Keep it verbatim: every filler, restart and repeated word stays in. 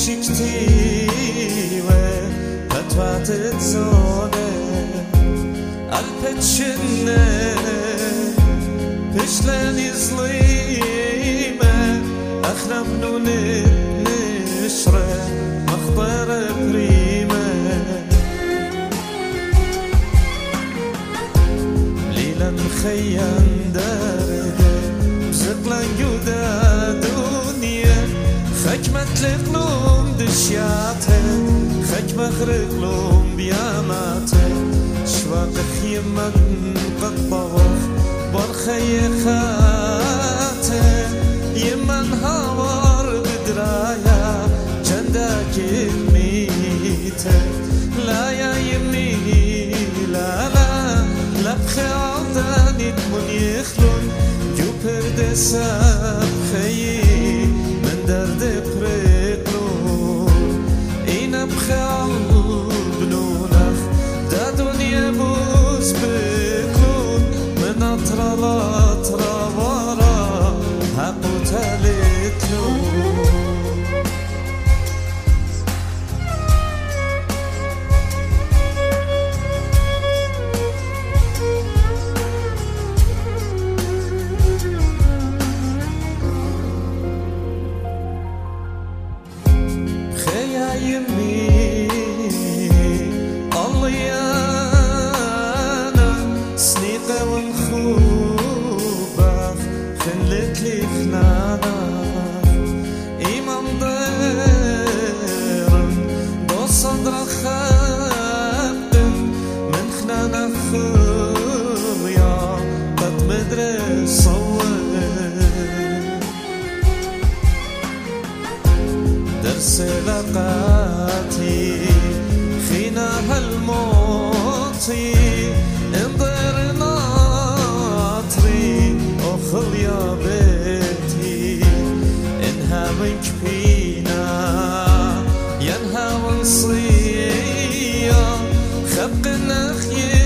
شكتيوه فتوات زونه البتشنه بشلن يظليمه اخرم نونت نشره مخطر بريمه ليلة مخيم درده بزقلن جودا دنيا خك متلقلوم دشياته خك مخرقلوم بياماته شواق خيمن قد طوخ برخي خاته يمن هاور بدرايا جندك الميته لا يا يمي لا لا لبخي عوداني دمون يخلون جو پردسم خيي من درد برقلون این بخي بنونخ دا دنيا بوز بكون من اطرى لاطرى ورا حقو تلتلون يمي الله يانا سنيقة ونخوبة خلت لي خنانا إمام ضيرن دو صدر خابن من خنانا خويا قد مدرس صور درس لقاتي خينا هالموتي انظر ناطري اخل يا بيتي انها منك بينا ينها ونصيا خبق نخيل